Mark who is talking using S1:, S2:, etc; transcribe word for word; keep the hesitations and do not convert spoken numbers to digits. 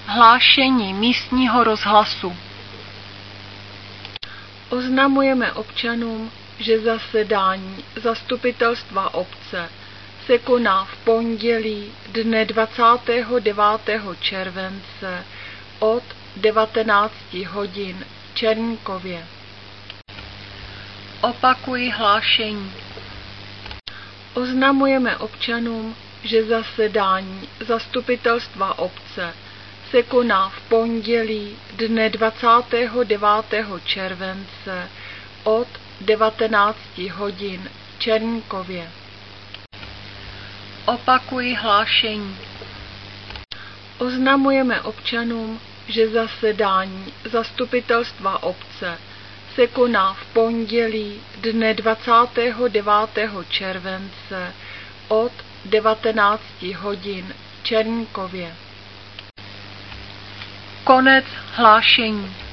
S1: Hlášení místního rozhlasu. Oznamujeme občanům, že zasedání zastupitelstva obce se koná v pondělí dne dvacátého devátého července od devatenácti hodin v Černkově. Opakuji hlášení. Oznamujeme občanům, že zasedání zastupitelstva obce se koná v pondělí dne dvacátého devátého července od devatenácti hodin v Černkově. Opakuji hlášení. Oznamujeme občanům, že zasedání zastupitelstva obce se koná v pondělí dne dvacátého devátého července od devatenácti hodin v Černkově. Konec hlášení.